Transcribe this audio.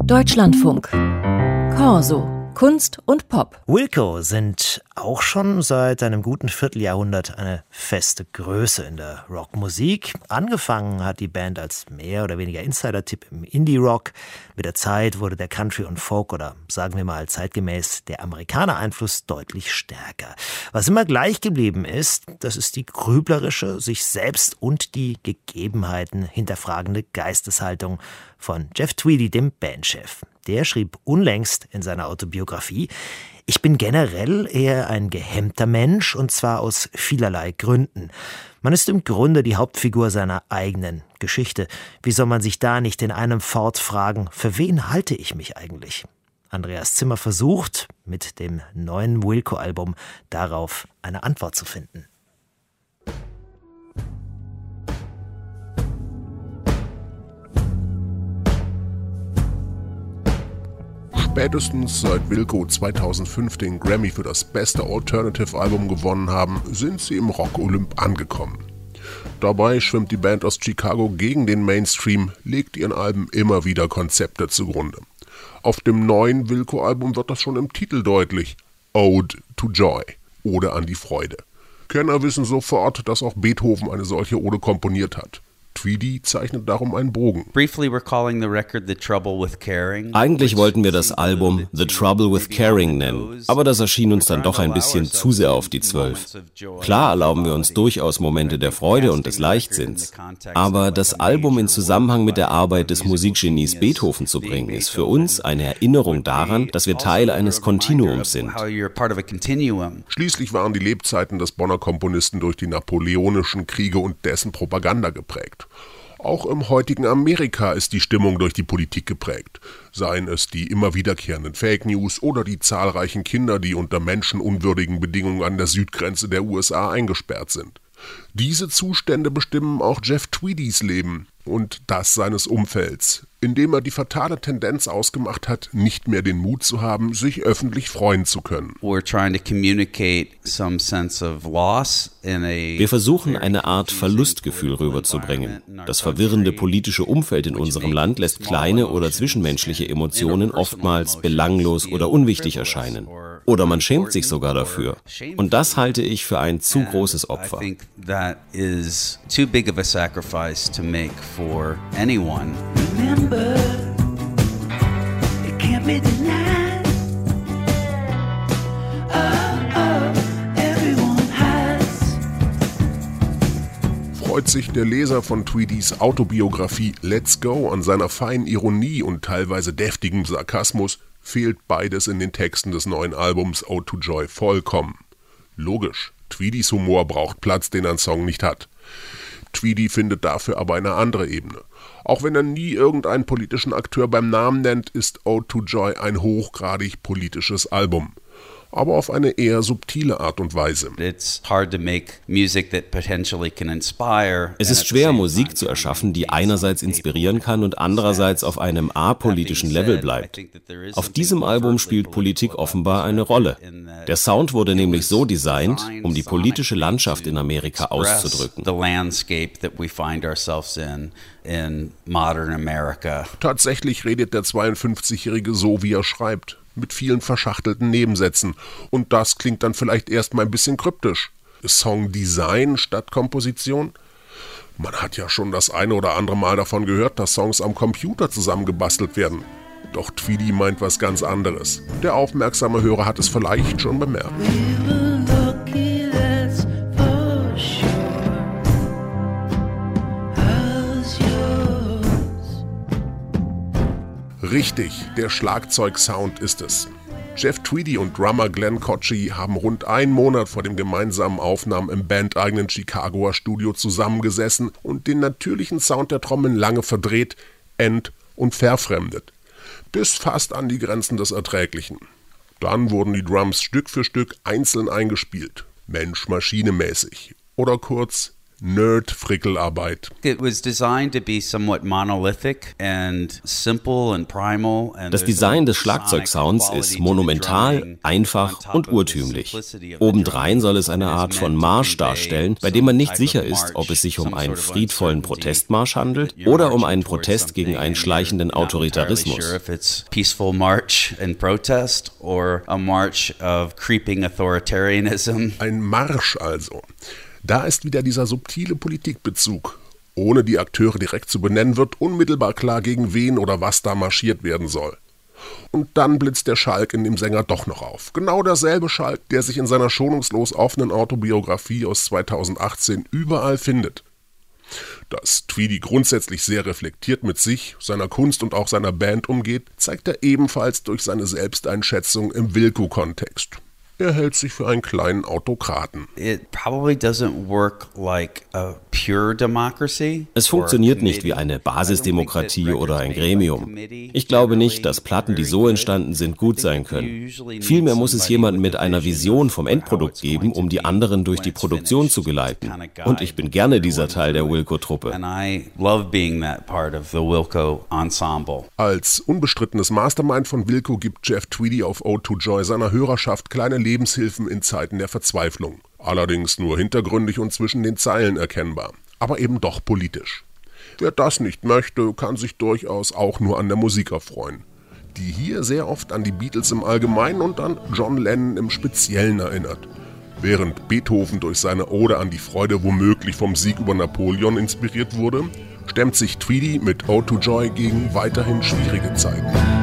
Deutschlandfunk. Corso. Kunst und Pop. Wilco sind auch schon seit einem guten Vierteljahrhundert eine feste Größe in der Rockmusik. Angefangen hat die Band als mehr oder weniger Insider-Tipp im Indie-Rock. Mit der Zeit wurde der Country und Folk oder sagen wir mal zeitgemäß der Amerikaner-Einfluss deutlich stärker. Was immer gleich geblieben ist, das ist die grüblerische, sich selbst und die Gegebenheiten hinterfragende Geisteshaltung von Jeff Tweedy, dem Bandchef. Der schrieb unlängst in seiner Autobiografie: Ich bin generell eher ein gehemmter Mensch, und zwar aus vielerlei Gründen. Man ist im Grunde die Hauptfigur seiner eigenen Geschichte. Wie soll man sich da nicht in einem Fort fragen, für wen halte ich mich eigentlich? Andreas Zimmer versucht, mit dem neuen Wilco-Album darauf eine Antwort zu finden. Spätestens seit Wilco 2005 den Grammy für das beste Alternative-Album gewonnen haben, sind sie im Rock-Olymp angekommen. Dabei schwimmt die Band aus Chicago gegen den Mainstream, legt ihren Alben immer wieder Konzepte zugrunde. Auf dem neuen Wilco-Album wird das schon im Titel deutlich: Ode to Joy, Ode an die Freude. Kenner wissen sofort, dass auch Beethoven eine solche Ode komponiert hat. Tweedy zeichnet darum einen Bogen. Eigentlich wollten wir das Album The Trouble with Caring nennen, aber das erschien uns dann doch ein bisschen zu sehr auf die 12. Klar erlauben wir uns durchaus Momente der Freude und des Leichtsinns, aber das Album in Zusammenhang mit der Arbeit des Musikgenies Beethoven zu bringen, ist für uns eine Erinnerung daran, dass wir Teil eines Kontinuums sind. Schließlich waren die Lebzeiten des Bonner Komponisten durch die napoleonischen Kriege und dessen Propaganda geprägt. Auch im heutigen Amerika ist die Stimmung durch die Politik geprägt. Seien es die immer wiederkehrenden Fake News oder die zahlreichen Kinder, die unter menschenunwürdigen Bedingungen an der Südgrenze der USA eingesperrt sind. Diese Zustände bestimmen auch Jeff Tweedys Leben und das seines Umfelds, indem er die fatale Tendenz ausgemacht hat, nicht mehr den Mut zu haben, sich öffentlich freuen zu können. Wir versuchen, eine Art Verlustgefühl rüberzubringen. Das verwirrende politische Umfeld in unserem Land lässt kleine oder zwischenmenschliche Emotionen oftmals belanglos oder unwichtig erscheinen. Oder man schämt sich sogar dafür. Und das halte ich für ein zu großes Opfer. Remember, it can't be denied. Everyone has. Freut sich der Leser von Tweedys Autobiografie Let's Go an seiner feinen Ironie und teilweise deftigem Sarkasmus, fehlt beides in den Texten des neuen Albums Ode to Joy vollkommen. Logisch, Tweedys Humor braucht Platz, den ein Song nicht hat. Tweedy findet dafür aber eine andere Ebene. Auch wenn er nie irgendeinen politischen Akteur beim Namen nennt, ist Ode to Joy ein hochgradig politisches Album. Aber auf eine eher subtile Art und Weise. Es ist schwer, Musik zu erschaffen, die einerseits inspirieren kann und andererseits auf einem apolitischen Level bleibt. Auf diesem Album spielt Politik offenbar eine Rolle. Der Sound wurde nämlich so designt, um die politische Landschaft in Amerika auszudrücken. Tatsächlich redet der 52-Jährige so, wie er schreibt, mit vielen verschachtelten Nebensätzen. Und das klingt dann vielleicht erstmal ein bisschen kryptisch. Songdesign statt Komposition? Man hat ja schon das eine oder andere Mal davon gehört, dass Songs am Computer zusammengebastelt werden. Doch Tweedy meint was ganz anderes. Der aufmerksame Hörer hat es vielleicht schon bemerkt. Richtig, der Schlagzeugsound ist es. Jeff Tweedy und Drummer Glenn Kotche haben rund einen Monat vor dem gemeinsamen Aufnahmen im bandeigenen Chicagoer Studio zusammengesessen und den natürlichen Sound der Trommeln lange verdreht, und verfremdet. Bis fast an die Grenzen des Erträglichen. Dann wurden die Drums Stück für Stück einzeln eingespielt, Mensch-Maschine-mäßig. Oder kurz Nerd-Frickelarbeit. Das Design des Schlagzeugsounds ist monumental, einfach und urtümlich. Obendrein soll es eine Art von Marsch darstellen, bei dem man nicht sicher ist, ob es sich um einen friedvollen Protestmarsch handelt oder um einen Protest gegen einen schleichenden Autoritarismus. Ein Marsch also. Da ist wieder dieser subtile Politikbezug. Ohne die Akteure direkt zu benennen, wird unmittelbar klar, gegen wen oder was da marschiert werden soll. Und dann blitzt der Schalk in dem Sänger doch noch auf. Genau derselbe Schalk, der sich in seiner schonungslos offenen Autobiografie aus 2018 überall findet. Dass Tweedy grundsätzlich sehr reflektiert mit sich, seiner Kunst und auch seiner Band umgeht, zeigt er ebenfalls durch seine Selbsteinschätzung im Wilco-Kontext. Er hält sich für einen kleinen Autokraten. Es funktioniert nicht wie eine Basisdemokratie oder ein Gremium. Ich glaube nicht, dass Platten, die so entstanden sind, gut sein können. Vielmehr muss es jemanden mit einer Vision vom Endprodukt geben, um die anderen durch die Produktion zu geleiten. Und ich bin gerne dieser Teil der Wilco-Truppe. Als unbestrittenes Mastermind von Wilco gibt Jeff Tweedy auf Ode to Joy seiner Hörerschaft kleine Lebenshilfen in Zeiten der Verzweiflung. Allerdings nur hintergründig und zwischen den Zeilen erkennbar, aber eben doch politisch. Wer das nicht möchte, kann sich durchaus auch nur an der Musik erfreuen, die hier sehr oft an die Beatles im Allgemeinen und an John Lennon im Speziellen erinnert. Während Beethoven durch seine Ode an die Freude womöglich vom Sieg über Napoleon inspiriert wurde, stemmt sich Tweedy mit Ode to Joy gegen weiterhin schwierige Zeiten.